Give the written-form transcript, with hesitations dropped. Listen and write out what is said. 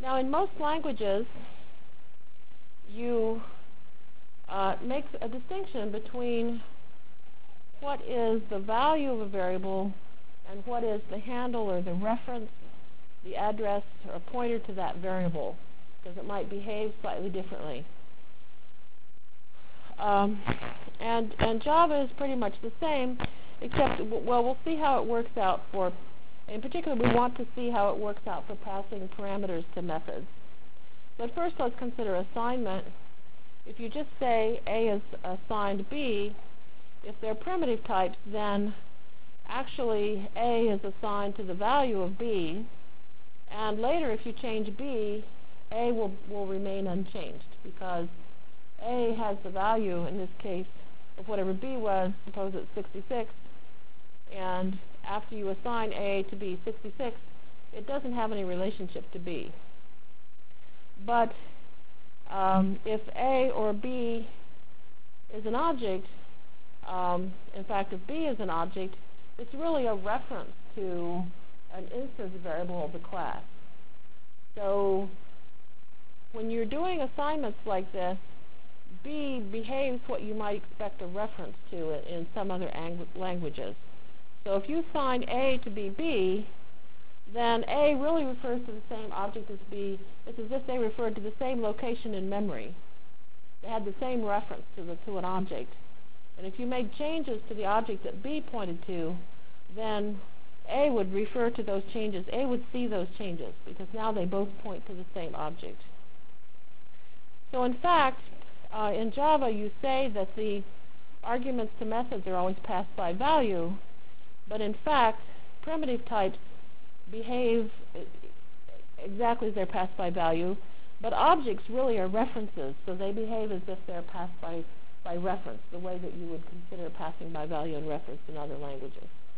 Now, in most languages, you make a distinction between what is the value of a variable and what is the handle or the reference, the address or pointer to that variable, because it might behave slightly differently. And Java is pretty much the same, except, well, we'll see how it works out for, in particular, we want to see how it works out for passing parameters to methods. But first, let's consider assignment. If you just say A is assigned B, if they're primitive types, then actually A is assigned to the value of B, and later if you change B, A will remain unchanged, because A has the value, in this case, of whatever B was, suppose it's 66, and after you assign A to be 66, it doesn't have any relationship to B. But if A or B is an object, in fact, if B is an object, it's really a reference to an instance variable of the class. So when you're doing assignments like this, B behaves what you might expect a reference to in some other languages. So if you assign A to be B, then A really refers to the same object as B. It's as if they referred to the same location in memory. They had the same reference to an object. And if you made changes to the object that B pointed to, then A would refer to those changes. A would see those changes, because now they both point to the same object. So in fact, in Java, you say that the arguments to methods are always passed by value, but in fact, primitive types behave exactly as they're passed by value, but objects really are references, so they behave as if they're passed by reference, the way that you would consider passing by value and reference in other languages.